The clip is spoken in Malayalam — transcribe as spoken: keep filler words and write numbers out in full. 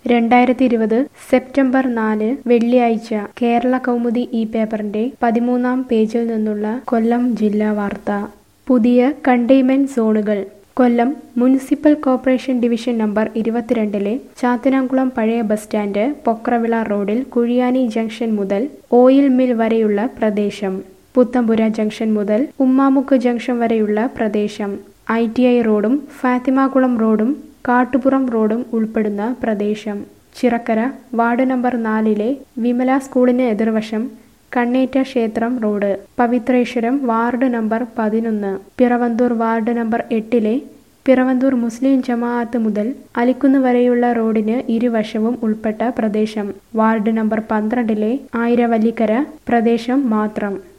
രണ്ടായിരത്തി ഇരുപത് സെപ്റ്റംബർ നാല് വെള്ളിയാഴ്ച കേരള കൗമുദി ഈ പേപ്പറിന്റെ പതിമൂന്നാം പേജിൽ നിന്നുള്ള കൊല്ലം ജില്ലാ വാർത്ത. പുതിയ കണ്ടെയ്ൻമെന്റ് സോണുകൾ. Kollam municipal corporation division number ഇരുപത്തിരണ്ടിലെ ചാത്തനാംകുളം പഴയ ബസ് സ്റ്റാൻഡ് പൊക്രവിള റോഡിൽ കുഴിയാനി ജംഗ്ഷൻ മുതൽ ഓയിൽ മിൽ വരെയുള്ള പ്രദേശം, പുത്തമ്പുര ജംഗ്ഷൻ മുതൽ ഉമ്മാമുക്ക് ജംഗ്ഷൻ വരെയുള്ള പ്രദേശം, ഐ ടി ഐ റോഡും ഫാത്തിമാകുളം റോഡും കാട്ടുപുറം റോഡും ഉൾപ്പെടുന്ന പ്രദേശം, ചിറക്കര വാർഡ് നമ്പർ നാലിലെ വിമല സ്കൂളിന് എതിർവശം കണ്ണേറ്റ ക്ഷേത്രം റോഡ്, പവിത്രേശ്വരം വാർഡ് നമ്പർ പതിനൊന്ന്, പിറവന്തൂർ വാർഡ് നമ്പർ എട്ടിലെ പിറവന്തൂർ മുസ്ലിം ജമാഅത്ത് മുതൽ അലിക്കുന്ന് വരെയുള്ള റോഡിന് ഇരുവശവും ഉൾപ്പെട്ട പ്രദേശം, വാർഡ് നമ്പർ പന്ത്രണ്ടിലെ ആയിരവല്ലിക്കര പ്രദേശം മാത്രം.